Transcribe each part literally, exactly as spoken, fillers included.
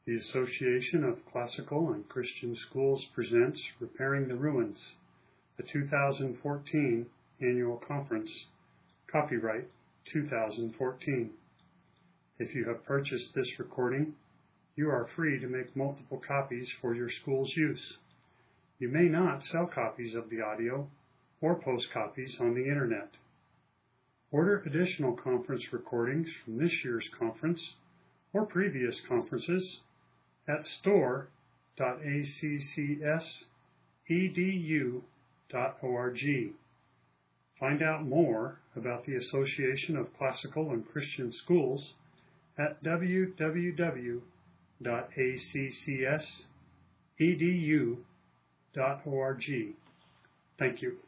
The Association of Classical and Christian Schools presents Repairing the Ruins, the two thousand fourteen Annual Conference, copyright two thousand fourteen. If you have purchased this recording, you are free to make multiple copies for your school's use. You may not sell copies of the audio or post copies on the Internet. Order additional conference recordings from this year's conference or previous conferences at store dot a c c s e d u dot org. Find out more about the Association of Classical and Christian Schools at w w w dot a c c s e d u dot org. Thank you.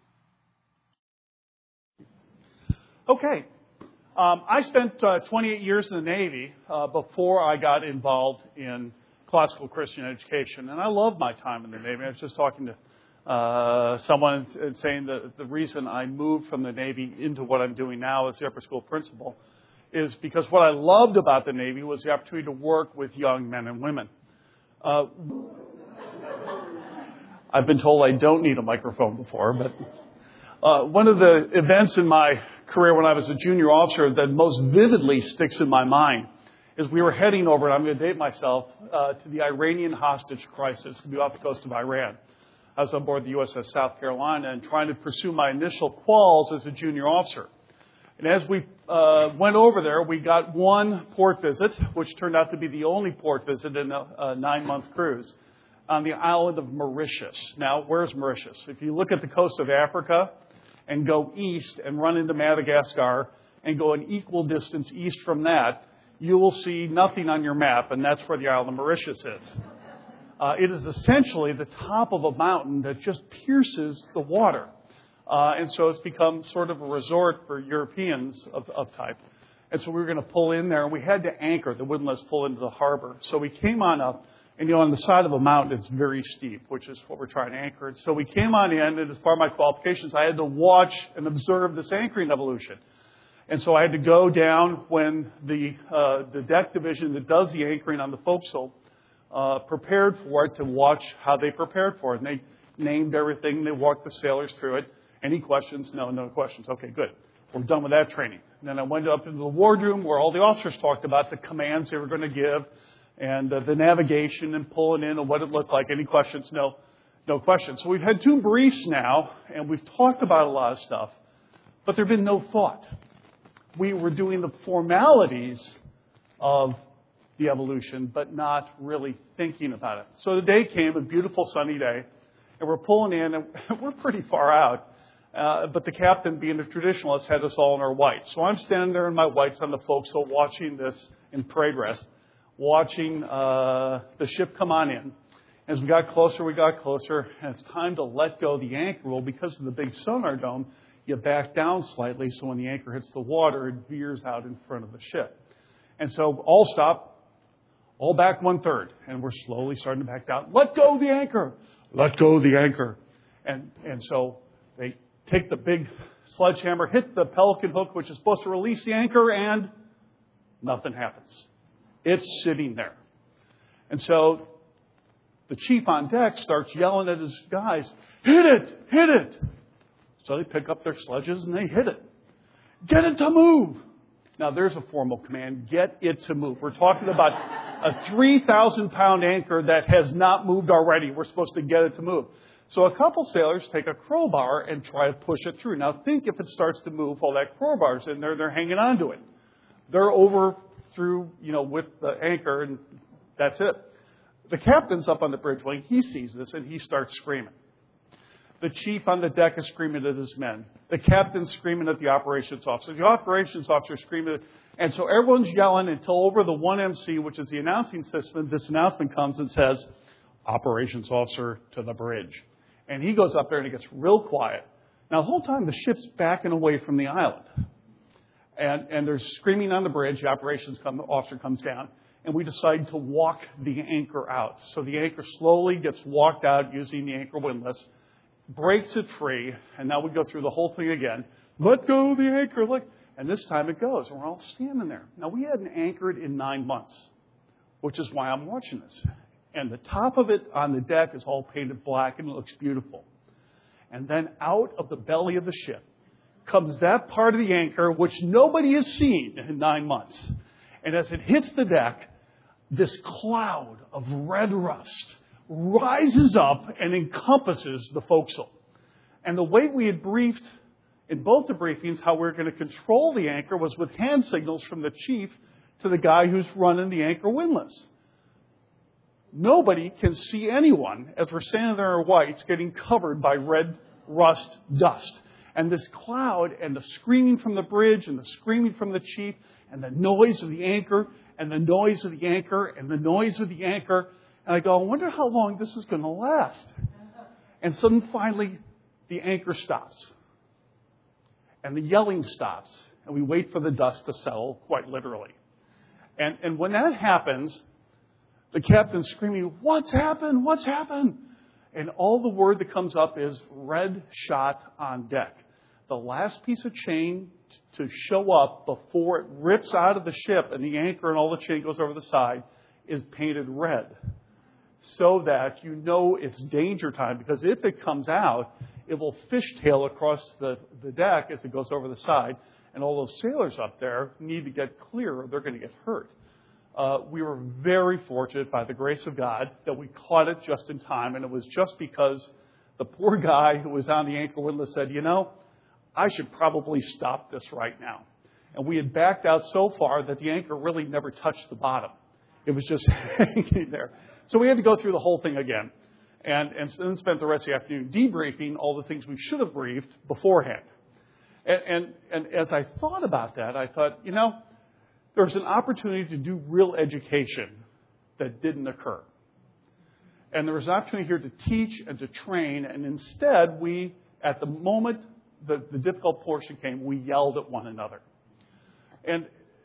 Okay. Um, I spent uh, twenty-eight years in the Navy uh, before I got involved in classical Christian education, and I love my time in the Navy. I was just talking to uh, someone and saying that the reason I moved from the Navy into what I'm doing now as the upper school principal is because what I loved about the Navy was the opportunity to work with young men and women. Uh, I've been told I don't need a microphone before, but uh, one of the events in my career when I was a junior officer that most vividly sticks in my mind is we were heading over, and I'm going to date myself, uh, to the Iranian hostage crisis to be off the coast of Iran. I was on board the U S S South Carolina and trying to pursue my initial quals as a junior officer. And as we uh, went over there, we got one port visit, which turned out to be the only port visit in a, a nine-month cruise, on the island of Mauritius. Now, where's Mauritius? If you look at the coast of Africa and go east and run into Madagascar and go an equal distance east from that, you will see nothing on your map, and that's where the island of Mauritius is. Uh, it is essentially the top of a mountain that just pierces the water. Uh, and so it's become sort of a resort for Europeans of, of type. And so we were going to pull in there, and we had to anchor. They wouldn't let us pull into the harbor. So we came on up, and, you know, on the side of a mountain, it's very steep, which is what we're trying to anchor. So we came on in, and as part of my qualifications, I had to watch and observe this anchoring evolution. And so I had to go down when the uh, the deck division that does the anchoring on the forecastle uh, prepared for it to watch how they prepared for it. And they named everything. They walked the sailors through it. Any questions? No, no questions. Okay, good. We're done with that training. And then I went up into the wardroom where all the officers talked about the commands they were going to give and uh, the navigation and pulling in and what it looked like. Any questions? No, no questions. So we've had two briefs now, and we've talked about a lot of stuff, but there have been no thought. We were doing the formalities of the evolution, but not really thinking about it. So the day came, a beautiful sunny day, and we're pulling in, and we're pretty far out. Uh, but the captain, being a traditionalist, had us all in our whites. So I'm standing there in my whites on the forecastle, watching this in progress, watching uh, the ship come on in. As we got closer, we got closer, and it's time to let go the anchor. Well, because of the big sonar dome, you back down slightly, so when the anchor hits the water, it veers out in front of the ship. And so all stop, all back one-third, and we're slowly starting to back down. Let go the anchor! Let go the anchor! And and so they take the big sledgehammer, hit the pelican hook, which is supposed to release the anchor, and nothing happens. It's sitting there. And so the chief on deck starts yelling at his guys, hit it! Hit it! So they pick up their sledges and they hit it. Get it to move. Now there's a formal command. Get it to move. We're talking about a three thousand pound anchor that has not moved already. We're supposed to get it to move. So a couple sailors take a crowbar and try to push it through. Now think if it starts to move while that crowbar's in there, they're hanging on to it. They're over through, you know, with the anchor, and that's it. The captain's up on the bridge wing. He sees this and he starts screaming. The chief on the deck is screaming at his men. The captain's screaming at the operations officer. The operations officer is screaming at... And so everyone's yelling until over the one M C, which is the announcing system, this announcement comes and says, operations officer to the bridge. And he goes up there and it gets real quiet. Now, the whole time the ship's backing away from the island. And, and there's screaming on the bridge. The operations come, officer comes down. And we decide to walk the anchor out. So the anchor slowly gets walked out using the anchor windlass, breaks it free, and now we go through the whole thing again. Let go the anchor. Look. And this time it goes, and we're all standing there. Now, we hadn't anchored in nine months. which is why I'm watching this. And the top of it on the deck is all painted black and it looks beautiful. And then out of the belly of the ship comes that part of the anchor which nobody has seen in nine months. And as it hits the deck, this cloud of red rust rises up and encompasses the forecastle. And the way we had briefed in both the briefings how we were going to control the anchor was with hand signals from the chief to the guy who's running the anchor windlass. Nobody can see anyone as we're standing there in whites getting covered by red rust dust. And this cloud and the screaming from the bridge and the screaming from the chief and the noise of the anchor and the noise of the anchor and the noise of the anchor. And I go, I wonder how long this is going to last. And suddenly, finally, the anchor stops. And the yelling stops. And we wait for the dust to settle, quite literally. And, and when that happens, the captain's screaming, what's happened? What's happened? And all the word that comes up is red shot on deck. The last piece of chain to show up before it rips out of the ship and the anchor and all the chain goes over the side is painted red. So that you know it's danger time, because if it comes out, it will fishtail across the, the deck as it goes over the side. And all those sailors up there need to get clear or they're going to get hurt. Uh, we were very fortunate, by the grace of God, that we caught it just in time. And it was just because the poor guy who was on the anchor windlass said, you know, I should probably stop this right now. And we had backed out so far that the anchor really never touched the bottom. It was just hanging there. So we had to go through the whole thing again. And, and then spent the rest of the afternoon debriefing all the things we should have briefed beforehand. And, and, and as I thought about that, I thought, you know, there's an opportunity to do real education that didn't occur. And there was an opportunity here to teach and to train. And instead, we, at the moment the, the difficult portion came, we yelled at one another. And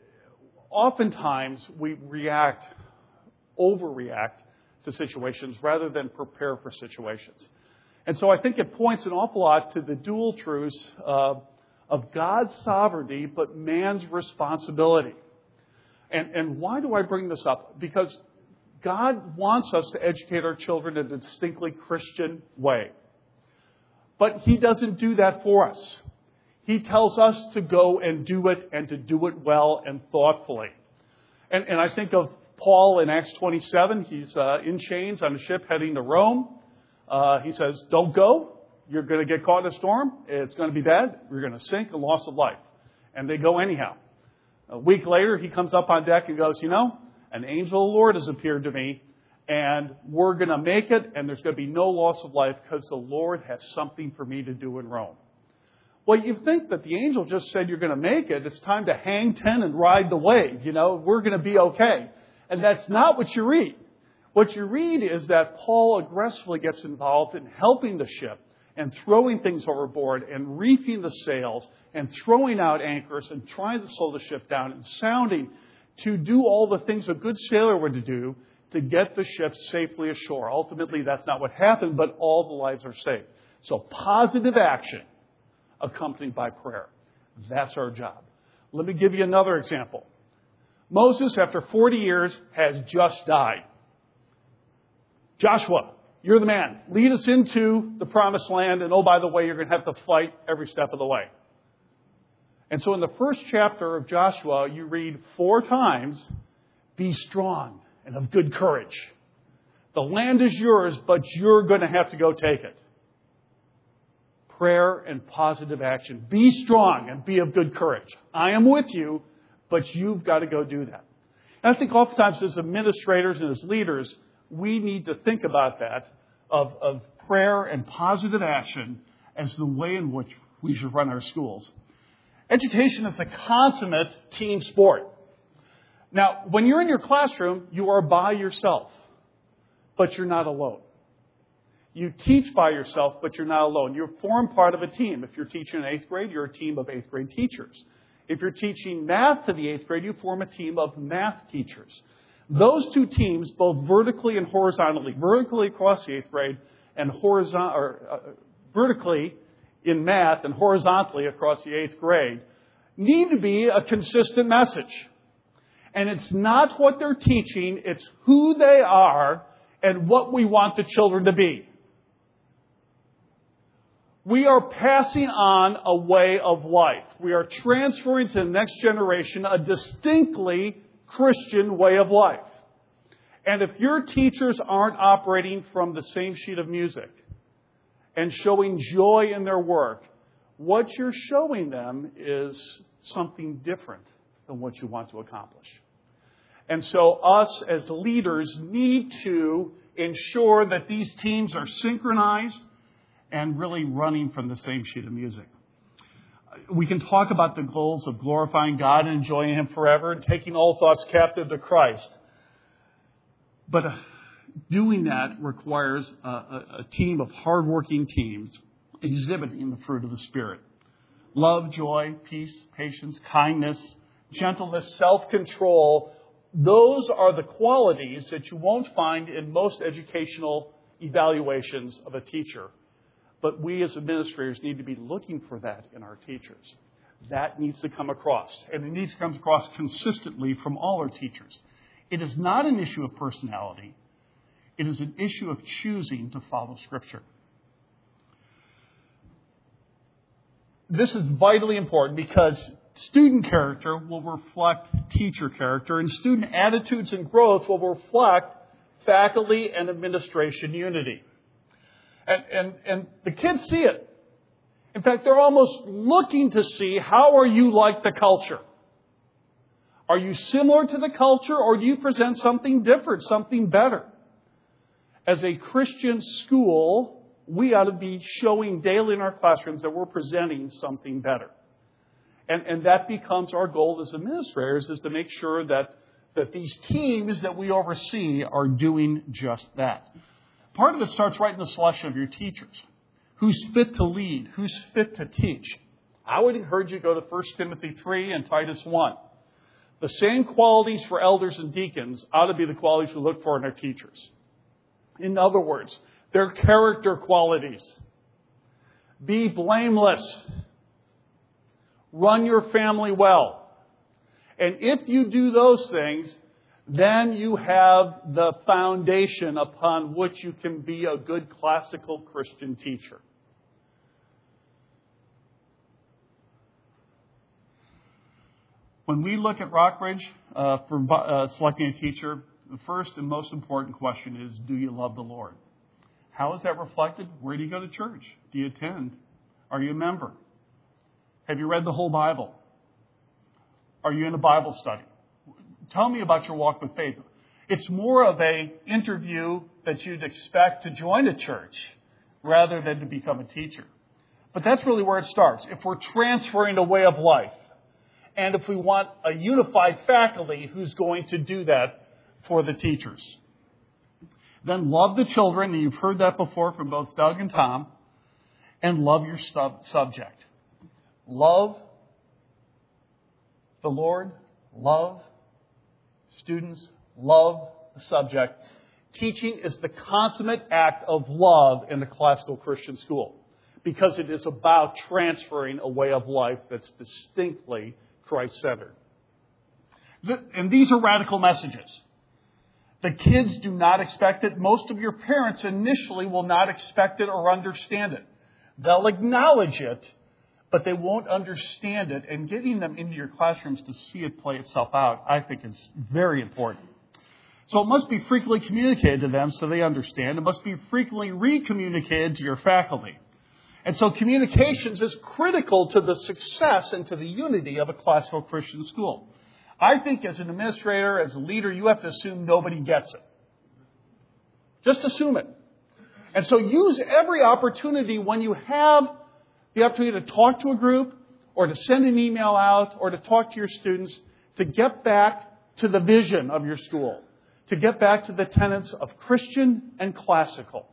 oftentimes, we react, overreact to situations rather than prepare for situations. And so I think it points an awful lot to the dual truths uh, of God's sovereignty, but man's responsibility. And, and why do I bring this up? Because God wants us to educate our children in a distinctly Christian way. But He doesn't do that for us. He tells us to go and do it and to do it well and thoughtfully. And, and I think of Paul in Acts twenty-seven. He's uh, in chains on a ship heading to Rome. Uh, he says, don't go. You're going to get caught in a storm. It's going to be bad. You're going to sink, and loss of life. And they go anyhow. A week later, he comes up on deck and goes, you know, an angel of the Lord has appeared to me, and we're going to make it, and there's going to be no loss of life because the Lord has something for me to do in Rome. Well, you think that the angel just said you're going to make it. It's time to hang ten and ride the wave. You know, we're going to be okay. And that's not what you read. What you read is that Paul aggressively gets involved in helping the ship and throwing things overboard and reefing the sails and throwing out anchors and trying to slow the ship down and sounding to do all the things a good sailor would do to get the ship safely ashore. Ultimately, that's not what happened, but all the lives are saved. So positive action accompanied by prayer. That's our job. Let me give you another example. Moses, after forty years, has just died. Joshua, you're the man. Lead us into the promised land. And oh, by the way, you're going to have to fight every step of the way. And so in the first chapter of Joshua, you read four times, be strong and of good courage. The land is yours, but you're going to have to go take it. Prayer and positive action. Be strong and be of good courage. I am with you, but you've got to go do that. And I think oftentimes as administrators and as leaders, we need to think about that, of, of prayer and positive action as the way in which we should run our schools. Education is a consummate team sport. Now, when you're in your classroom, you are by yourself, but you're not alone. You teach by yourself, but you're not alone. You form part of a team. If you're teaching in eighth grade, you're a team of eighth grade teachers. If you're teaching math to the eighth grade, you form a team of math teachers. Those two teams, both vertically and horizontally, vertically across the eighth grade and horizon- or, uh, vertically in math and horizontally across the eighth grade, need to be a consistent message. And it's not what they're teaching, it's who they are and what we want the children to be. We are passing on a way of life. We are transferring to the next generation a distinctly Christian way of life. And if your teachers aren't operating from the same sheet of music and showing joy in their work, what you're showing them is something different than what you want to accomplish. And so us as leaders need to ensure that these teams are synchronized and really running from the same sheet of music. We can talk about the goals of glorifying God and enjoying Him forever and taking all thoughts captive to Christ. But doing that requires a, a, a team of hardworking teams exhibiting the fruit of the Spirit. Love, joy, peace, patience, kindness, gentleness, self-control. Those are the qualities that you won't find in most educational evaluations of a teacher. But we as administrators need to be looking for that in our teachers. That needs to come across. And it needs to come across consistently from all our teachers. It is not an issue of personality. It is an issue of choosing to follow Scripture. This is vitally important because student character will reflect teacher character, and student attitudes and growth will reflect faculty and administration unity. And, and, and the kids see it. In fact, they're almost looking to see, how are you like the culture? Are you similar to the culture, or do you present something different, something better? As a Christian school, we ought to be showing daily in our classrooms that we're presenting something better. And, and that becomes our goal as administrators, is to make sure that, that these teams that we oversee are doing just that. Part of it starts right in the selection of your teachers. Who's fit to lead? Who's fit to teach? I would encourage you to go to First Timothy three and Titus one. The same qualities for elders and deacons ought to be the qualities we look for in our teachers. In other words, their character qualities. Be blameless. Run your family well. And if you do those things, then you have the foundation upon which you can be a good classical Christian teacher. When we look at Rockbridge uh, for uh, selecting a teacher, the first and most important question is, do you love the Lord? How is that reflected? Where do you go to church? Do you attend? Are you a member? Have you read the whole Bible? Are you in a Bible study? Tell me about your walk with faith. It's more of an interview that you'd expect to join a church rather than to become a teacher. But that's really where it starts. If we're transferring a way of life, and if we want a unified faculty who's going to do that for the teachers. Then love the children, and you've heard that before from both Doug and Tom, and love your sub- subject. Love the Lord, love students, love the subject. Teaching is the consummate act of love in the classical Christian school, because it is about transferring a way of life that's distinctly Christ-centered. And these are radical messages. The kids do not expect it. Most of your parents initially will not expect it or understand it. They'll acknowledge it, but they won't understand it. And getting them into your classrooms to see it play itself out, I think, is very important. So it must be frequently communicated to them so they understand. It must be frequently re-communicated to your faculty. And so communications is critical to the success and to the unity of a classical Christian school. I think as an administrator, as a leader, you have to assume nobody gets it. Just assume it. And so use every opportunity when you have the opportunity to talk to a group or to send an email out or to talk to your students to get back to the vision of your school, to get back to the tenets of Christian and classical.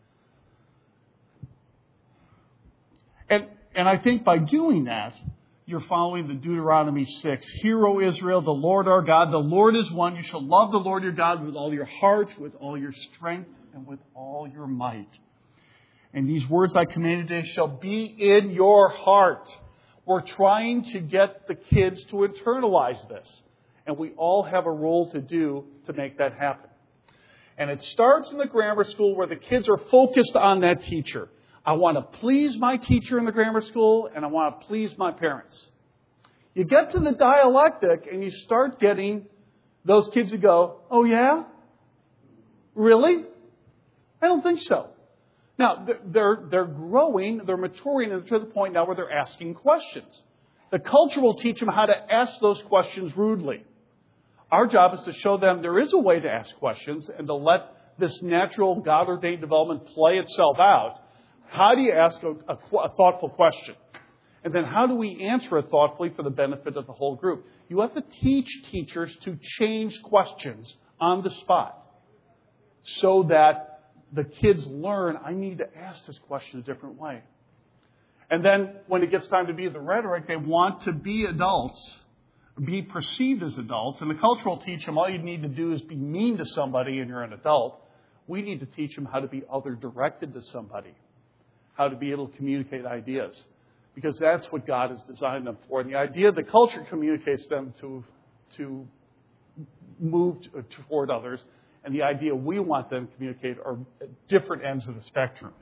And, and I think by doing that, you're following the Deuteronomy six. Hear, O Israel, the Lord our God, the Lord is one. You shall love the Lord your God with all your heart, with all your strength, and with all your might. And these words I command today shall be in your heart. We're trying to get the kids to internalize this. And we all have a role to do to make that happen. And it starts in the grammar school where the kids are focused on that teacher. I want to please my teacher in the grammar school, and I want to please my parents. You get to the dialectic, and you start getting those kids who go, oh yeah? Really? I don't think so. Now, they're, they're growing, they're maturing, and to the point now where they're asking questions. The culture will teach them how to ask those questions rudely. Our job is to show them there is a way to ask questions and to let this natural God-ordained development play itself out. How do you ask a, a, a thoughtful question? And then how do we answer it thoughtfully for the benefit of the whole group? You have to teach teachers to change questions on the spot so that the kids learn, I need to ask this question a different way. And then when it gets time to be the rhetoric, they want to be adults, be perceived as adults. And the culture will teach them all you need to do is be mean to somebody and you're an adult. We need to teach them how to be other-directed to somebody, how to be able to communicate ideas, because that's what God has designed them for. And the idea the culture communicates them to, to move toward others, and the idea we want them to communicate are different ends of the spectrum.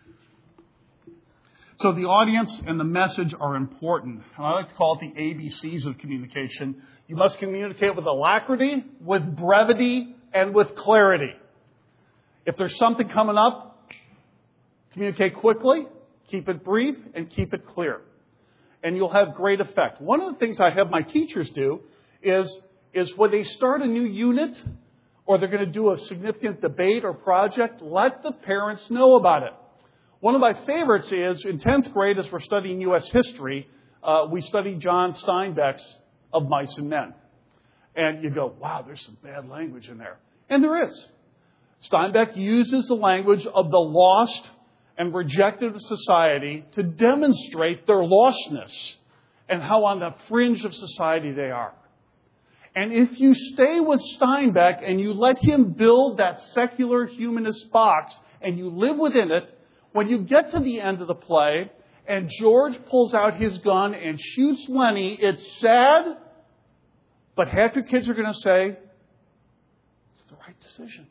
So the audience and the message are important. And I like to call it the A B Cs of communication. You must communicate with alacrity, with brevity, and with clarity. If there's something coming up, communicate quickly, keep it brief, and keep it clear. And you'll have great effect. One of the things I have my teachers do is, is when they start a new unit or they're going to do a significant debate or project, let the parents know about it. One of my favorites is, in tenth grade, as we're studying U S history, uh, we studied John Steinbeck's Of Mice and Men. And you go, wow, there's some bad language in there. And there is. Steinbeck uses the language of the lost and rejected of society to demonstrate their lostness and how on the fringe of society they are. And if you stay with Steinbeck and you let him build that secular humanist box and you live within it, when you get to the end of the play and George pulls out his gun and shoots Lenny, it's sad, but half your kids are going to say, it's the right decision.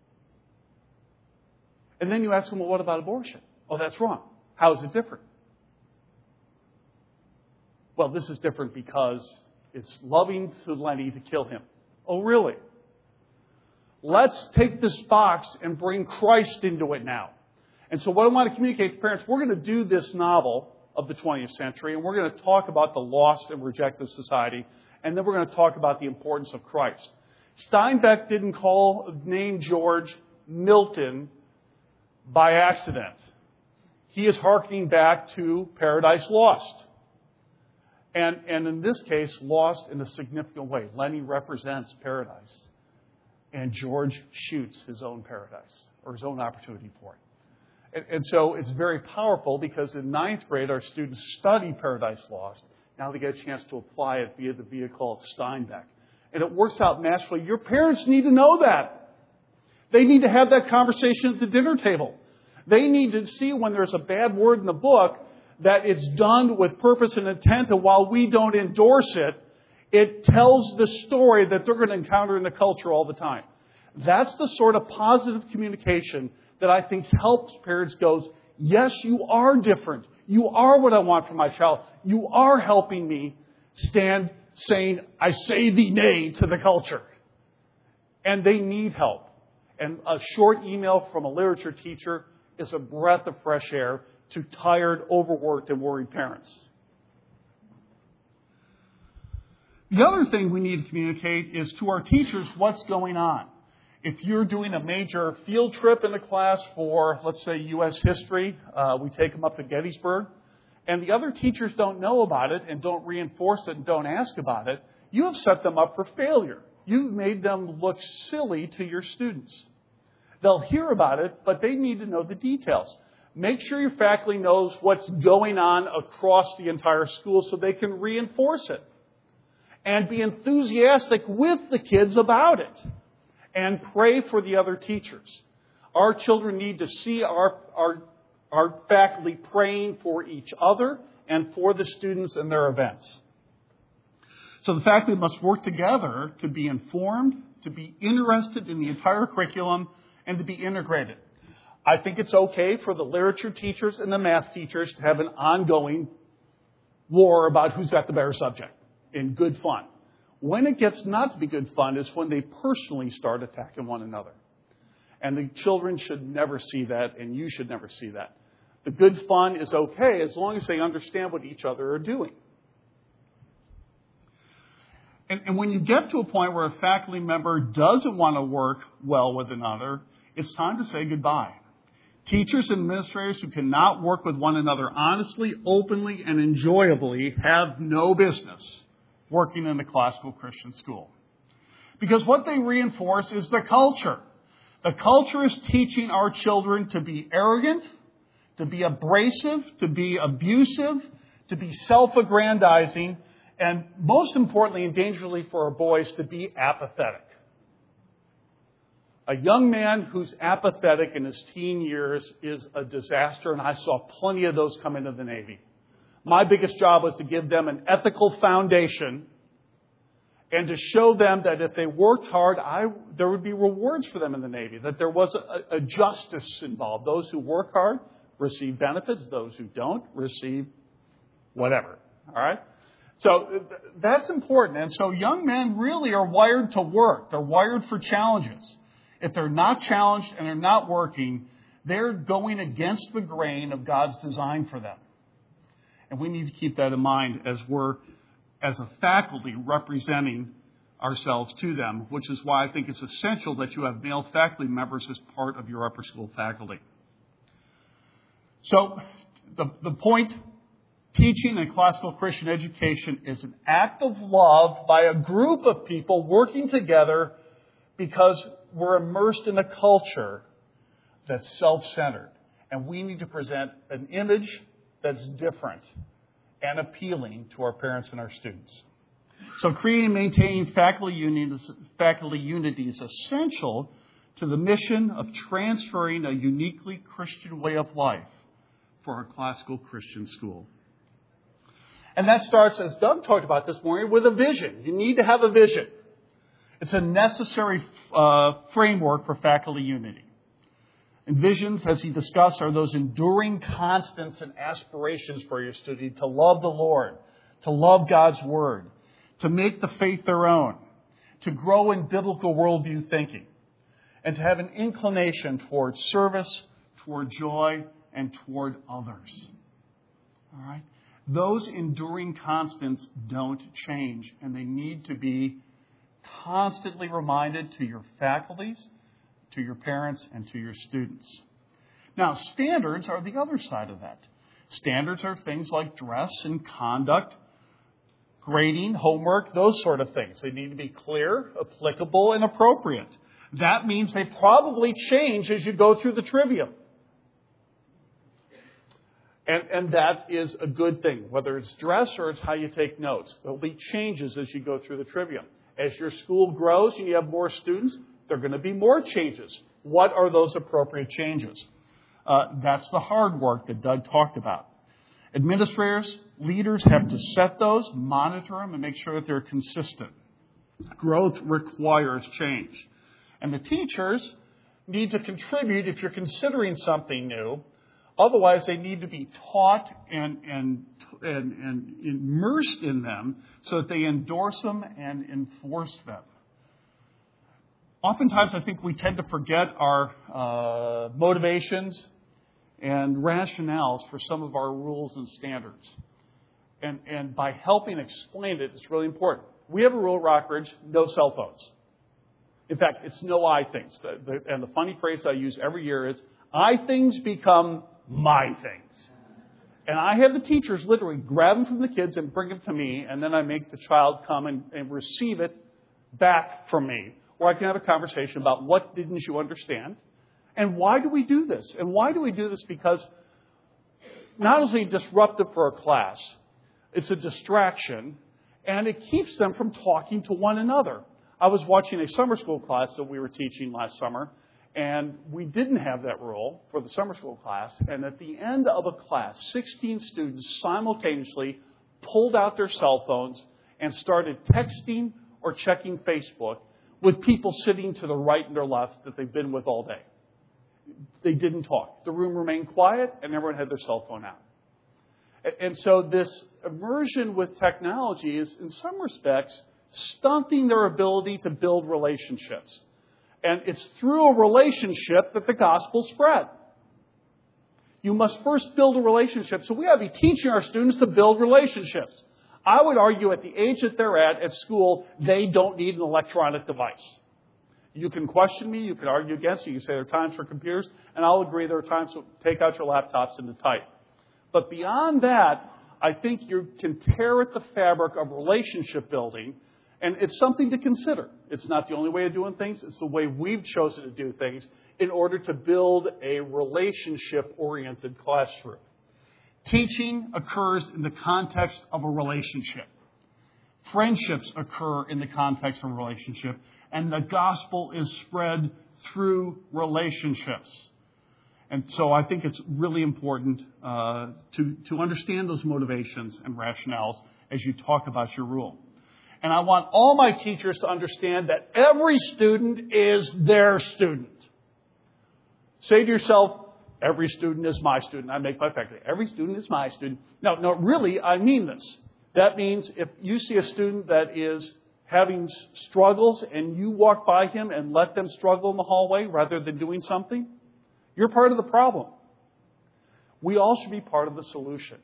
And then you ask them, well, what about abortion? Oh, that's wrong. How is it different? Well, this is different because it's loving to Lenny to kill him. Oh, really? Let's take this box and bring Christ into it now. And so what I want to communicate to parents, we're going to do this novel of the twentieth century, and we're going to talk about the lost and rejected society, and then we're going to talk about the importance of Christ. Steinbeck didn't call name George Milton by accident. He is hearkening back to Paradise Lost. And, and in this case, lost in a significant way. Lenny represents paradise. And George shoots his own paradise, or his own opportunity for it. And, and so it's very powerful because in ninth grade, our students study Paradise Lost. Now they get a chance to apply it via the vehicle of Steinbeck. And it works out masterfully. Your parents need to know that. They need to have that conversation at the dinner table. They need to see when there's a bad word in the book that it's done with purpose and intent. And while we don't endorse it, it tells the story that they're going to encounter in the culture all the time. That's the sort of positive communication that I think helps parents go, yes, you are different. You are what I want for my child. You are helping me stand saying, I say thee nay to the culture. And they need help. And a short email from a literature teacher is a breath of fresh air to tired, overworked, and worried parents. The other thing we need to communicate is to our teachers what's going on. If you're doing a major field trip in the class for, let's say, U S history, uh, we take them up to Gettysburg, and the other teachers don't know about it and don't reinforce it and don't ask about it, you have set them up for failure. You've made them look silly to your students. They'll hear about it, but they need to know the details. Make sure your faculty knows what's going on across the entire school so they can reinforce it. And be enthusiastic with the kids about it. And pray for the other teachers. Our children need to see our, our, our faculty praying for each other and for the students and their events. So the faculty must work together to be informed, to be interested in the entire curriculum, and to be integrated. I think it's okay for the literature teachers and the math teachers to have an ongoing war about who's got the better subject in good fun. When it gets not to be good fun is when they personally start attacking one another. And the children should never see that, and you should never see that. The good fun is okay as long as they understand what each other are doing. And, and when you get to a point where a faculty member doesn't want to work well with another, it's time to say goodbye. Teachers and administrators who cannot work with one another honestly, openly, and enjoyably have no business working in a classical Christian school. Because what they reinforce is the culture. The culture is teaching our children to be arrogant, to be abrasive, to be abusive, to be self-aggrandizing, and most importantly and dangerously for our boys, to be apathetic. A young man who's apathetic in his teen years is a disaster, and I saw plenty of those come into the Navy. My biggest job was to give them an ethical foundation and to show them that if they worked hard, I, there would be rewards for them in the Navy, that there was a, a justice involved. Those who work hard receive benefits. Those who don't receive whatever. All right? So that's important. And so young men really are wired to work. They're wired for challenges. If they're not challenged and they're not working, they're going against the grain of God's design for them. And we need to keep that in mind as we're, as a faculty, representing ourselves to them, which is why I think it's essential that you have male faculty members as part of your upper school faculty. So the, the point, teaching in classical Christian education is an act of love by a group of people working together because we're immersed in a culture that's self-centered. And we need to present an image that's different and appealing to our parents and our students. So creating and maintaining faculty unity, faculty unity is essential to the mission of transferring a uniquely Christian way of life for our classical Christian school. And that starts, as Doug talked about this morning, with a vision. You need to have a vision. It's a necessary uh, framework for faculty unity. And visions, as he discussed, are those enduring constants and aspirations for your student to love the Lord, to love God's Word, to make the faith their own, to grow in biblical worldview thinking, and to have an inclination toward service, toward joy, and toward others. All right? Those enduring constants don't change, and they need to be constantly reminded to your faculties, to your parents, and to your students. Now, standards are the other side of that. Standards are things like dress and conduct, grading, homework, those sort of things. They need to be clear, applicable, and appropriate. That means they probably change as you go through the trivium. And, and that is a good thing, whether it's dress or it's how you take notes. There'll be changes as you go through the trivium. As your school grows and you have more students, there are going to be more changes. What are those appropriate changes? Uh, that's the hard work that Doug talked about. Administrators, leaders have to set those, monitor them, and make sure that they're consistent. Growth requires change. And the teachers need to contribute if you're considering something new. Otherwise, they need to be taught and, and, and, and immersed in them so that they endorse them and enforce them. Oftentimes, I think we tend to forget our uh, motivations and rationales for some of our rules and standards. And, and by helping explain it, it's really important. We have a rule at Rockridge, no cell phones. In fact, it's no I things. The, the, and the funny phrase I use every year is, I things become my things. And I have the teachers literally grab them from the kids and bring them to me, and then I make the child come and, and receive it back from me. Or I can have a conversation about what didn't you understand, and why do we do this? And why do we do this? Because not only disruptive for a class, it's a distraction, and it keeps them from talking to one another. I was watching a summer school class that we were teaching last summer, and we didn't have that rule for the summer school class. And at the end of a class, sixteen students simultaneously pulled out their cell phones and started texting or checking Facebook with people sitting to the right and their left that they've been with all day. They didn't talk. The room remained quiet, and everyone had their cell phone out. And so this immersion with technology is, in some respects, stunting their ability to build relationships. And it's through a relationship that the gospel spread. You must first build a relationship. So we have to be teaching our students to build relationships. I would argue at the age that they're at, at school, they don't need an electronic device. You can question me, you can argue against me, you can say there are times for computers, and I'll agree there are times to take out your laptops and to type. But beyond that, I think you can tear at the fabric of relationship building, and it's something to consider. It's not the only way of doing things. It's the way we've chosen to do things in order to build a relationship-oriented classroom. Teaching occurs in the context of a relationship. Friendships occur in the context of a relationship, and the gospel is spread through relationships. And so I think it's really important uh, to, to understand those motivations and rationales as you talk about your rule. And I want all my teachers to understand that every student is their student. Say to yourself, every student is my student. I make my faculty. Every student is my student. No, no, really, I mean this. That means if you see a student that is having struggles and you walk by him and let them struggle in the hallway rather than doing something, you're part of the problem. We all should be part of the solution.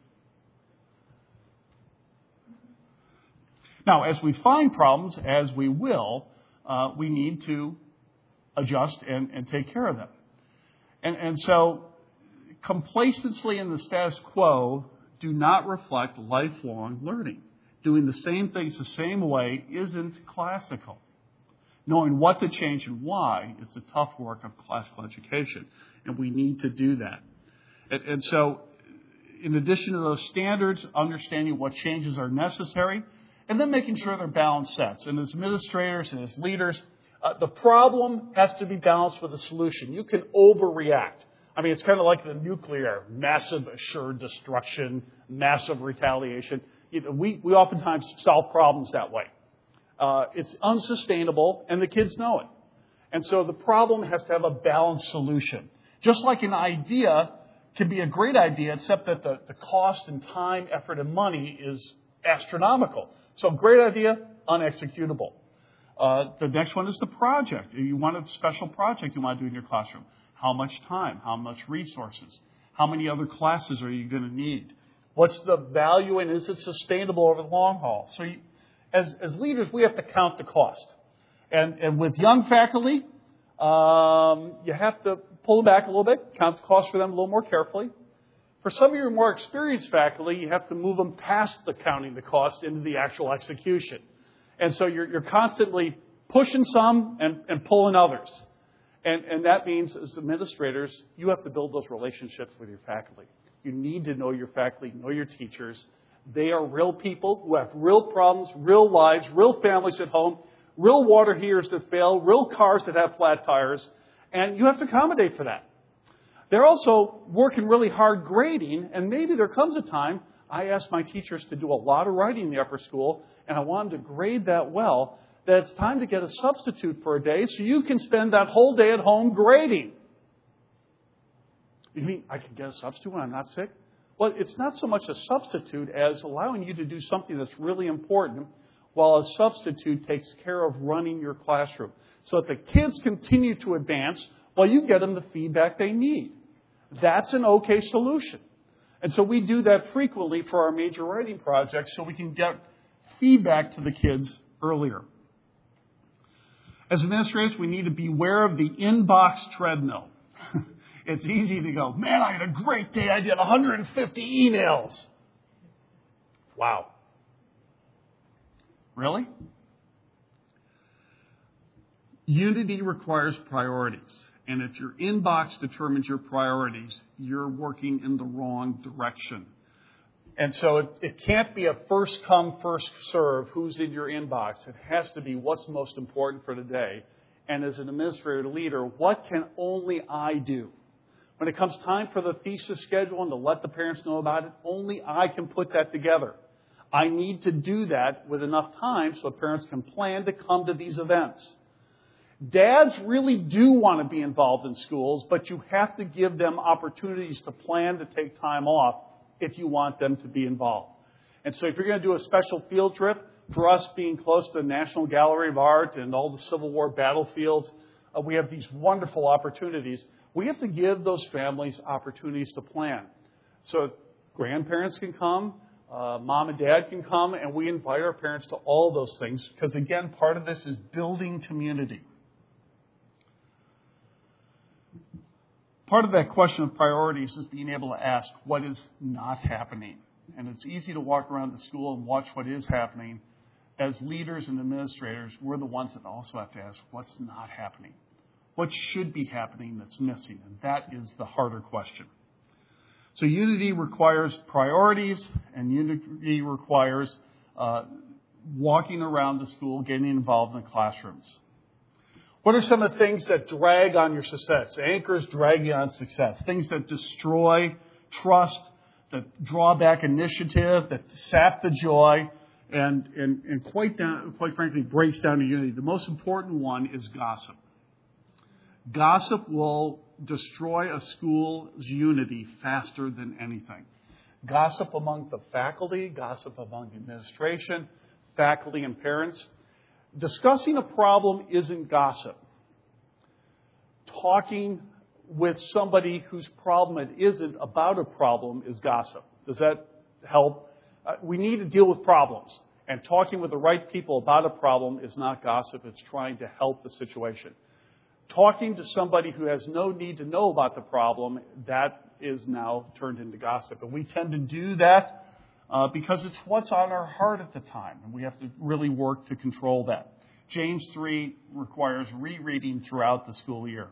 Now, as we find problems, as we will, uh, we need to adjust and, and take care of them. And, and so, complacency in the status quo do not reflect lifelong learning. Doing the same things the same way isn't classical. Knowing what to change and why is the tough work of classical education, and we need to do that. And, and so, in addition to those standards, understanding what changes are necessary, and then making sure they're balanced sets. And as administrators and as leaders, uh, the problem has to be balanced with a solution. You can overreact. I mean, it's kind of like the nuclear, massive assured destruction, massive retaliation. You know, we, we oftentimes solve problems that way. Uh, it's unsustainable, and the kids know it. And so the problem has to have a balanced solution. Just like an idea can be a great idea, except that the, the cost and time, effort, and money is astronomical. So great idea, unexecutable. Uh, the next one is the project. You want a special project you want to do in your classroom. How much time? How much resources? How many other classes are you going to need? What's the value, and is it sustainable over the long haul? So you, as, as leaders, we have to count the cost. And, and with young faculty, um, you have to pull them back a little bit, count the cost for them a little more carefully. For some of your more experienced faculty, you have to move them past the counting the cost into the actual execution. And so you're, you're constantly pushing some and, and pulling others. And, and that means, as administrators, you have to build those relationships with your faculty. You need to know your faculty, know your teachers. They are real people who have real problems, real lives, real families at home, real water heaters that fail, real cars that have flat tires. And you have to accommodate for that. They're also working really hard grading, and maybe there comes a time, I ask my teachers to do a lot of writing in the upper school, and I want them to grade that well, that it's time to get a substitute for a day so you can spend that whole day at home grading. You mean I can get a substitute when I'm not sick? Well, it's not so much a substitute as allowing you to do something that's really important while a substitute takes care of running your classroom so that the kids continue to advance while you get them the feedback they need. That's an okay solution. And so we do that frequently for our major writing projects so we can get feedback to the kids earlier. As administrators, we need to beware of the inbox treadmill. It's easy to go, man, I had a great day. I did one hundred fifty emails. Wow. Really? Unity requires priorities. And if your inbox determines your priorities, you're working in the wrong direction. And so it, it can't be a first come, first serve, who's in your inbox. It has to be what's most important for today. And as an administrator leader, what can only I do? When it comes time for the thesis schedule and to let the parents know about it, only I can put that together. I need to do that with enough time so parents can plan to come to these events. Dads really do want to be involved in schools, but you have to give them opportunities to plan to take time off if you want them to be involved. And so if you're going to do a special field trip, for us being close to the National Gallery of Art and all the Civil War battlefields, uh, we have these wonderful opportunities. We have to give those families opportunities to plan. So grandparents can come, uh, mom and dad can come, and we invite our parents to all those things because, again, part of this is building community. Part of that question of priorities is being able to ask what is not happening. And it's easy to walk around the school and watch what is happening. As leaders and administrators, we're the ones that also have to ask what's not happening. What should be happening that's missing? And that is the harder question. So unity requires priorities, and unity requires uh, walking around the school, getting involved in the classrooms. What are some of the things that drag on your success? Anchors drag you on success. Things that destroy trust, that draw back initiative, that sap the joy, and, and, and quite, down, quite frankly breaks down to unity. The most important one is gossip. Gossip will destroy a school's unity faster than anything. Gossip among the faculty, gossip among the administration, faculty and parents. Discussing a problem isn't gossip. Talking with somebody whose problem it isn't about a problem is gossip. Does that help? Uh, we need to deal with problems. And talking with the right people about a problem is not gossip. It's trying to help the situation. Talking to somebody who has no need to know about the problem, that is now turned into gossip. And we tend to do that uh, because it's what's on our heart at the time. And we have to really work to control that. James three requires rereading throughout the school year.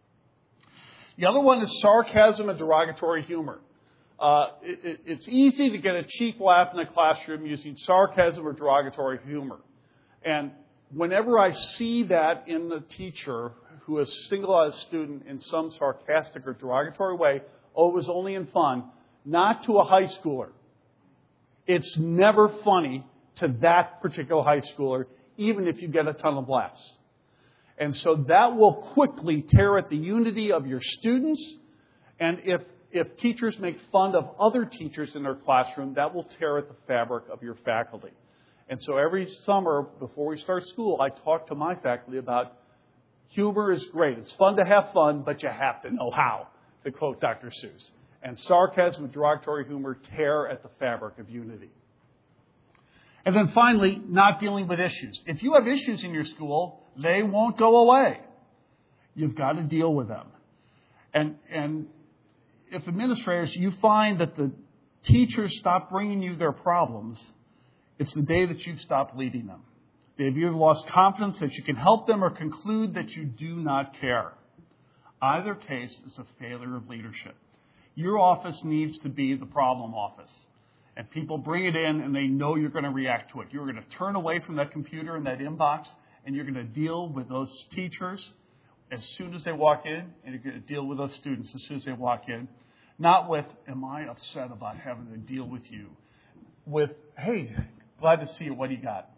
The other one is sarcasm and derogatory humor. Uh, it, it, it's easy to get a cheap laugh in a classroom using sarcasm or derogatory humor. And whenever I see that in the teacher who has singled out a student in some sarcastic or derogatory way, oh, it was only in fun, not to a high schooler. It's never funny to that particular high schooler, even if you get a ton of laughs. And so that will quickly tear at the unity of your students. And if, if teachers make fun of other teachers in their classroom, that will tear at the fabric of your faculty. And so every summer before we start school, I talk to my faculty about humor is great. It's fun to have fun, but you have to know how, to quote Doctor Seuss. And sarcasm and derogatory humor tear at the fabric of unity. And then finally, not dealing with issues. If you have issues in your school, they won't go away. You've got to deal with them. And, and if administrators, you find that the teachers stop bringing you their problems, it's the day that you've stopped leading them. If you've lost confidence that you can help them or conclude that you do not care. Either case is a failure of leadership. Your office needs to be the problem office. And people bring it in and they know you're going to react to it. You're going to turn away from that computer and that inbox and you're going to deal with those teachers as soon as they walk in, and you're going to deal with those students as soon as they walk in. Not with, am I upset about having to deal with you? With, hey, glad to see you. What do you got?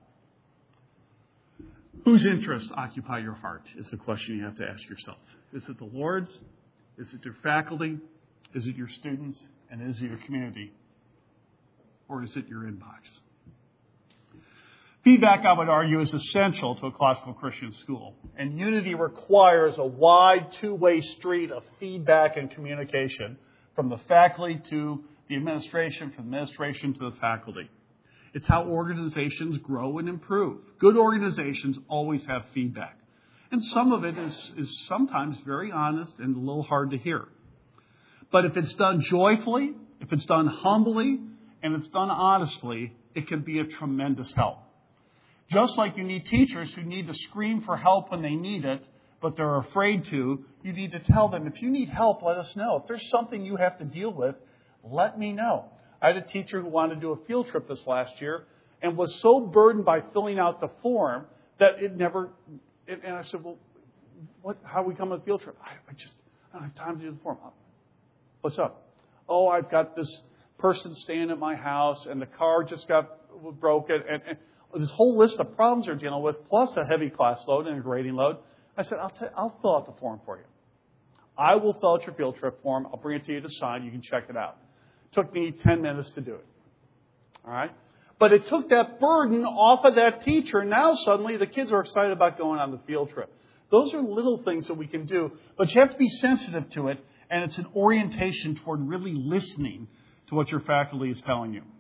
Whose interests occupy your heart is the question you have to ask yourself. Is it the Lord's? Is it your faculty? Is it your students? And is it your community? Or is it your inbox? Feedback, I would argue, is essential to a classical Christian school. And unity requires a wide two-way street of feedback and communication from the faculty to the administration, from the administration to the faculty. It's how organizations grow and improve. Good organizations always have feedback. And some of it is, is sometimes very honest and a little hard to hear. But if it's done joyfully, if it's done humbly, and it's done honestly, it can be a tremendous help. Just like you need teachers who need to scream for help when they need it, but they're afraid to, you need to tell them, if you need help, let us know. If there's something you have to deal with, let me know. I had a teacher who wanted to do a field trip this last year and was so burdened by filling out the form that it never, it, and I said, well, what, how we come on a field trip? I, I just, I don't have time to do the form. What's up? Oh, I've got this person staying at my house and the car just got broke, and, and, and this whole list of problems they're dealing with, plus a heavy class load and a grading load. I said, I'll, t- I'll fill out the form for you. I will fill out your field trip form. I'll bring it to you to sign. You can check it out. It took me ten minutes to do it. All right? But it took that burden off of that teacher. Now suddenly the kids are excited about going on the field trip. Those are little things that we can do, but you have to be sensitive to it, and it's an orientation toward really listening to what your faculty is telling you.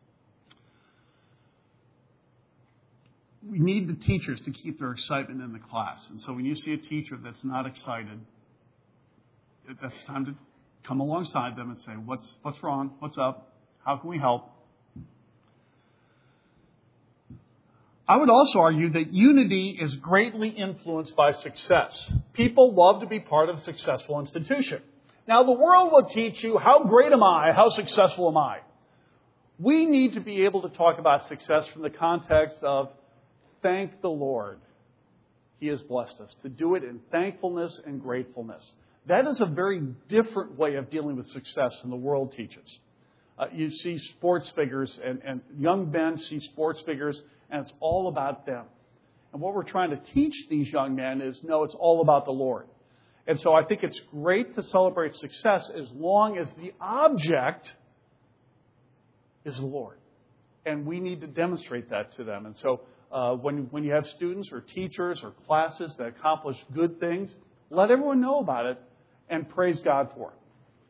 We need the teachers to keep their excitement in the class. And so when you see a teacher that's not excited, that's time to come alongside them and say, what's, what's wrong? What's up? How can we help? I would also argue that unity is greatly influenced by success. People love to be part of a successful institution. Now, the world will teach you, how great am I? How successful am I? We need to be able to talk about success from the context of thank the Lord. He has blessed us. To do it in thankfulness and gratefulness. That is a very different way of dealing with success than the world teaches. Uh, you see sports figures, and, and young men see sports figures, and it's all about them. And what we're trying to teach these young men is, no, it's all about the Lord. And so I think it's great to celebrate success as long as the object is the Lord. And we need to demonstrate that to them. And so uh, when, when you have students or teachers or classes that accomplish good things, let everyone know about it and praise God for it.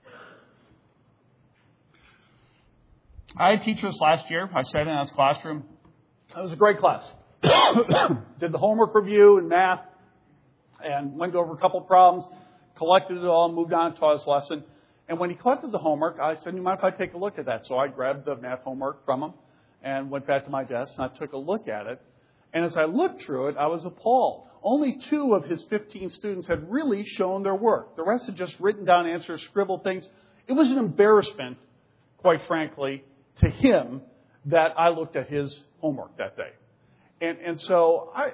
I had teachers last year. I sat in his classroom. It was a great class. Did the homework review in math and went over a couple of problems, collected it all, moved on to taught his lesson. And when he collected the homework, I said, you mind if I take a look at that? So I grabbed the math homework from him and went back to my desk and I took a look at it. And as I looked through it, I was appalled. Only two of his fifteen students had really shown their work. The rest had just written down answers, scribbled things. It was an embarrassment, quite frankly, to him that I looked at his homework that day. And, and so I,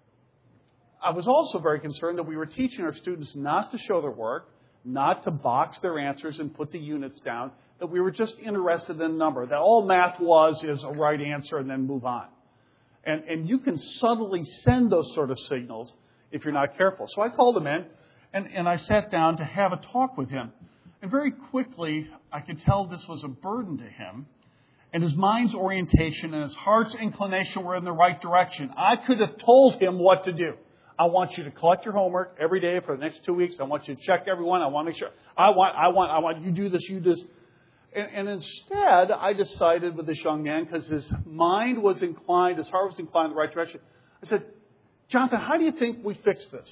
I was also very concerned that we were teaching our students not to show their work, not to box their answers and put the units down, that we were just interested in the number, that all math was is a right answer and then move on. And, and you can subtly send those sort of signals if you're not careful. So I called him in, and, and I sat down to have a talk with him. And very quickly, I could tell this was a burden to him. And his mind's orientation and his heart's inclination were in the right direction. I could have told him what to do. I want you to collect your homework every day for the next two weeks. I want you to check everyone. I want to make sure. I want, I want, I want you do this, you do this. And, and instead, I decided with this young man, because his mind was inclined, his heart was inclined in the right direction. I said, Jonathan, how do you think we fix this?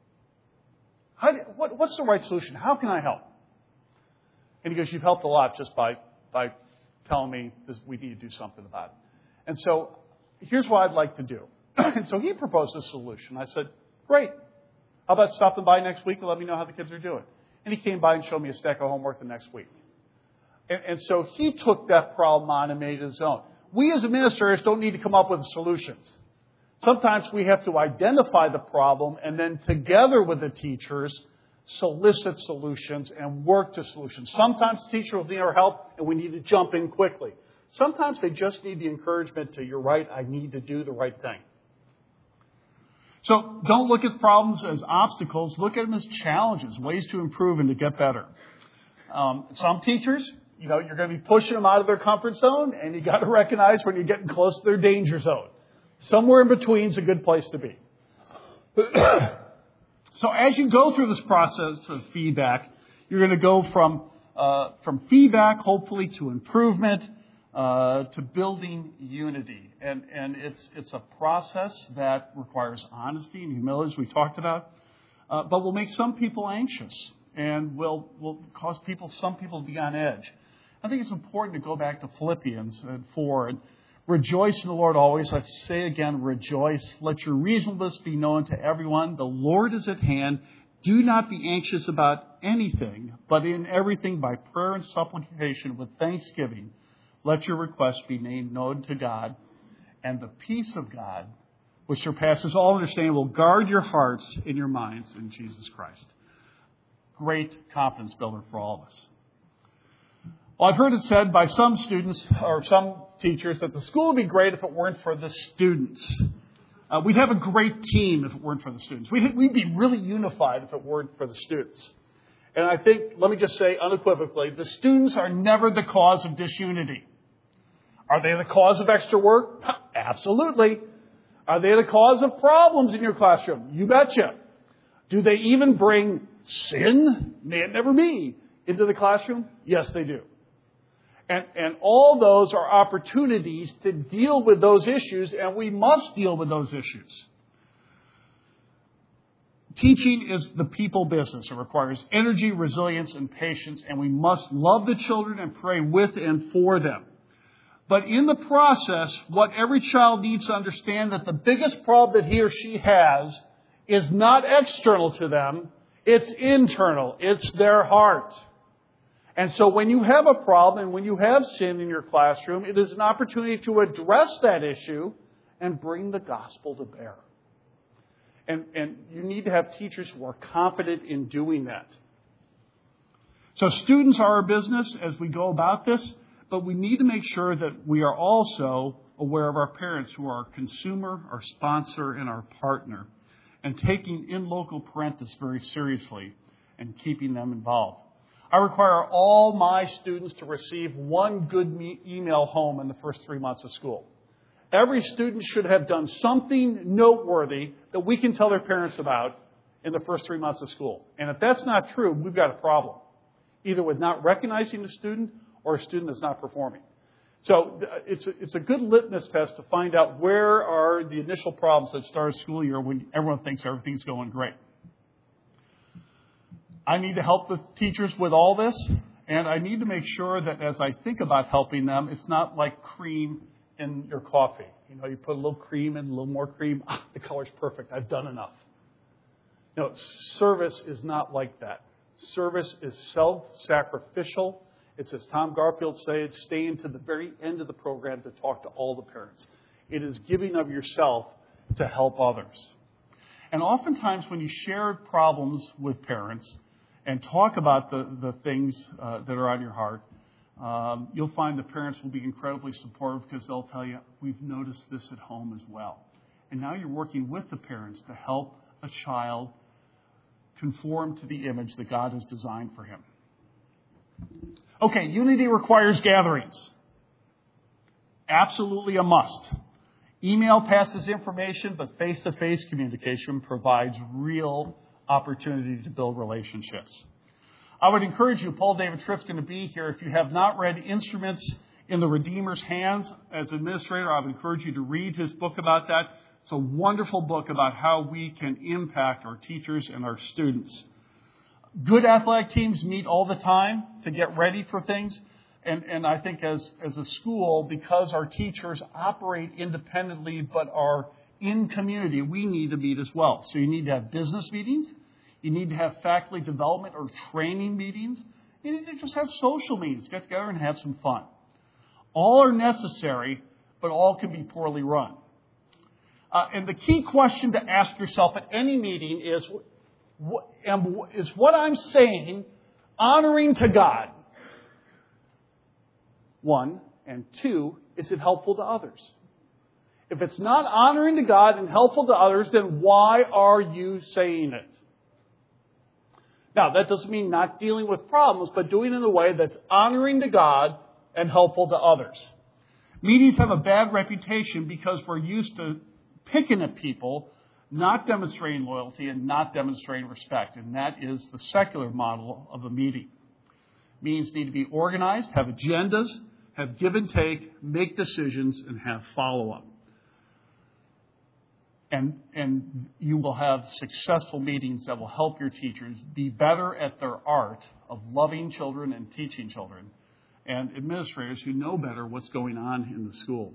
How do, what, what's the right solution? How can I help? And he goes, you've helped a lot just by, by telling me this, we need to do something about it. And so here's what I'd like to do. And so he proposed a solution. I said, great. How about stopping by next week and let me know how the kids are doing? And he came by and showed me a stack of homework the next week. And, and so he took that problem on and made it his own. We as administrators don't need to come up with solutions. Sometimes we have to identify the problem and then together with the teachers solicit solutions and work to solutions. Sometimes the teacher will need our help and we need to jump in quickly. Sometimes they just need the encouragement to, you're right, I need to do the right thing. So don't look at problems as obstacles. Look at them as challenges, ways to improve and to get better. Um, some teachers, you know, you're going to be pushing them out of their comfort zone, and you got to recognize when you're getting close to their danger zone. Somewhere in between is a good place to be. So as you go through this process of feedback, you're going to go from uh, from feedback, hopefully, to improvement, uh, to building unity. And and it's it's a process that requires honesty and humility, as we talked about, uh, but will make some people anxious and will will cause people some people to be on edge. I think it's important to go back to Philippians four and rejoice in the Lord always. Let's say again, rejoice. Let your reasonableness be known to everyone. The Lord is at hand. Do not be anxious about anything, but in everything by prayer and supplication with thanksgiving, let your requests be made known to God. And the peace of God, which surpasses all understanding, will guard your hearts and your minds in Jesus Christ. Great confidence builder for all of us. Well, I've heard it said by some students or some teachers that the school would be great if it weren't for the students. Uh, we'd have a great team if it weren't for the students. We'd, we'd be really unified if it weren't for the students. And I think, let me just say unequivocally, the students are never the cause of disunity. Are they the cause of extra work? Absolutely. Are they the cause of problems in your classroom? You betcha. Do they even bring sin? May it never be. Into the classroom? Yes, they do. And, and all those are opportunities to deal with those issues, and we must deal with those issues. Teaching is the people business. It requires energy, resilience, and patience, and we must love the children and pray with and for them. But in the process, what every child needs to understand that the biggest problem that he or she has is not external to them, it's internal. It's their heart. And so when you have a problem and when you have sin in your classroom, it is an opportunity to address that issue and bring the gospel to bear. And, and you need to have teachers who are competent in doing that. So students are our business as we go about this, but we need to make sure that we are also aware of our parents who are our consumer, our sponsor, and our partner, and taking in loco parentis very seriously and keeping them involved. I require all my students to receive one good me- email home in the first three months of school. Every student should have done something noteworthy that we can tell their parents about in the first three months of school. And if that's not true, we've got a problem, either with not recognizing the student or a student that's not performing. So it's a, it's a good litmus test to find out where are the initial problems that start a school year when everyone thinks everything's going great. I need to help the teachers with all this, and I need to make sure that as I think about helping them, it's not like cream in your coffee. You know, you put a little cream in, a little more cream. Ah, the color's perfect. I've done enough. No, service is not like that. Service is self-sacrificial. It's, as Tom Garfield said, staying to the very end of the program to talk to all the parents. It is giving of yourself to help others. And oftentimes when you share problems with parents and talk about the, the things uh, that are on your heart, um, you'll find the parents will be incredibly supportive because they'll tell you, we've noticed this at home as well. And now you're working with the parents to help a child conform to the image that God has designed for him. Okay, unity requires gatherings. Absolutely a must. Email passes information, but face-to-face communication provides real opportunity to build relationships. I would encourage you, Paul David Tripp's going to be here. If you have not read Instruments in the Redeemer's Hands as administrator, I would encourage you to read his book about that. It's a wonderful book about how we can impact our teachers and our students. Good athletic teams meet all the time to get ready for things. And, and I think as, as a school, because our teachers operate independently but are in community, we need to meet as well. So you need to have business meetings. You need to have faculty development or training meetings. You need to just have social meetings, get together and have some fun. All are necessary, but all can be poorly run. Uh, and the key question to ask yourself at any meeting is, what, am, is what I'm saying honoring to God? One. And two, is it helpful to others? If it's not honoring to God and helpful to others, then why are you saying it? Now, that doesn't mean not dealing with problems, but doing it in a way that's honoring to God and helpful to others. Meetings have a bad reputation because we're used to picking at people, not demonstrating loyalty and not demonstrating respect. And that is the secular model of a meeting. Meetings need to be organized, have agendas, have give and take, make decisions, and have follow-up. And, and you will have successful meetings that will help your teachers be better at their art of loving children and teaching children, and administrators who know better what's going on in the school.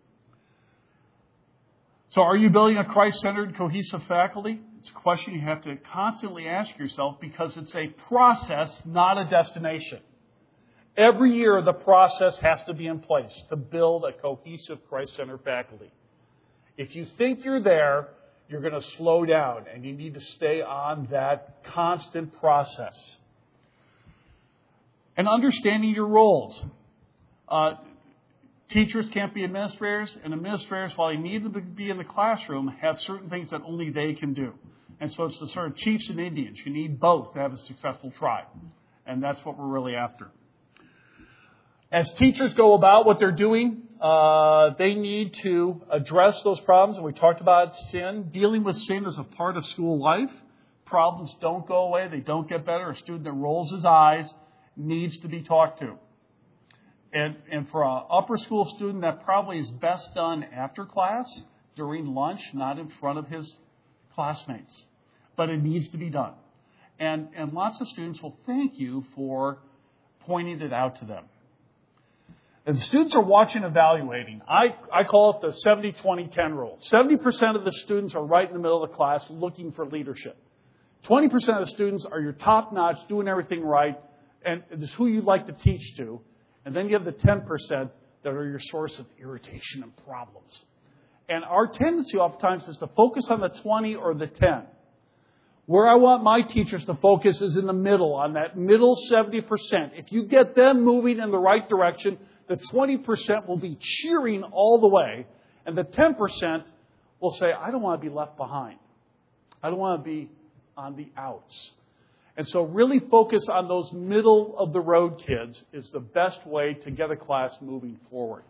So are you building a Christ-centered, cohesive faculty? It's a question you have to constantly ask yourself because it's a process, not a destination. Every year, the process has to be in place to build a cohesive Christ-centered faculty. If you think you're there, you're going to slow down, and you need to stay on that constant process. And understanding your roles. Uh, teachers can't be administrators, and administrators, while they need to be in the classroom, have certain things that only they can do. And so it's the sort of chiefs and Indians. You need both to have a successful tribe. And that's what we're really after. As teachers go about what they're doing, uh, they need to address those problems. And we talked about sin. Dealing with sin is a part of school life. Problems don't go away. They don't get better. A student that rolls his eyes needs to be talked to. And, and for an upper school student, that probably is best done after class, during lunch, not in front of his classmates. But it needs to be done. And, and lots of students will thank you for pointing it out to them. And the students are watching, evaluating. I, I call it the seventy twenty ten rule. seventy percent of the students are right in the middle of the class looking for leadership. twenty percent of the students are your top-notch, doing everything right, and it's who you'd like to teach to. And then you have the ten percent that are your source of irritation and problems. And our tendency oftentimes is to focus on the twenty or the ten. Where I want my teachers to focus is in the middle, on that middle seventy percent. If you get them moving in the right direction, the twenty percent will be cheering all the way. And the ten percent will say, I don't want to be left behind. I don't want to be on the outs. And so really focus on those middle of the road kids is the best way to get a class moving forward.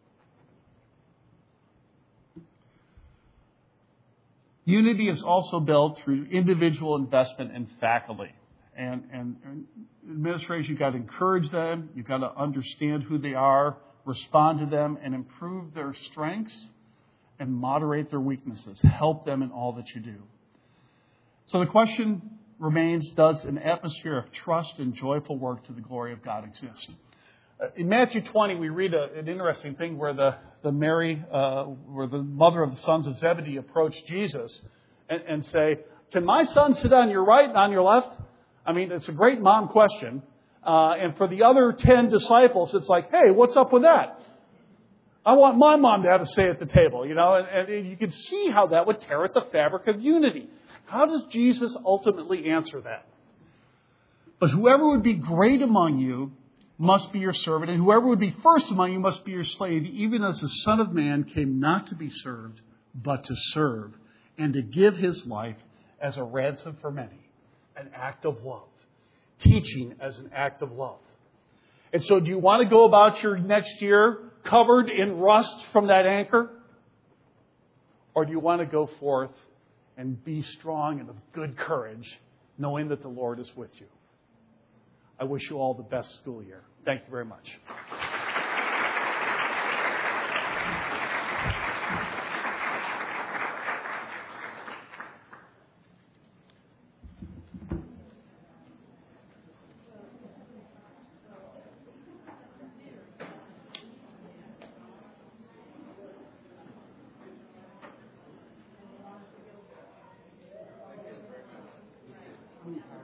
Unity is also built through individual investment in faculty. And, and, and administrators, you've got to encourage them. You've got to understand who they are, respond to them, and improve their strengths and moderate their weaknesses. Help them in all that you do. So the question remains, does an atmosphere of trust and joyful work to the glory of God exist? Uh, in Matthew twenty, we read a, an interesting thing where the, the Mary, uh, where the mother of the sons of Zebedee approached Jesus and, and say, can my son sit on your right and on your left? I mean, it's a great mom question. Uh, and for the other ten disciples, it's like, hey, what's up with that? I want my mom to have a say at the table, you know, and, and you can see how that would tear at the fabric of unity. How does Jesus ultimately answer that? But whoever would be great among you must be your servant, and whoever would be first among you must be your slave, even as the Son of Man came not to be served, but to serve, and to give his life as a ransom for many, an act of love. Teaching as an act of love. And so do you want to go about your next year covered in rust from that anchor? Or do you want to go forth and be strong and of good courage, knowing that the Lord is with you? I wish you all the best school year. Thank you very much. Yeah.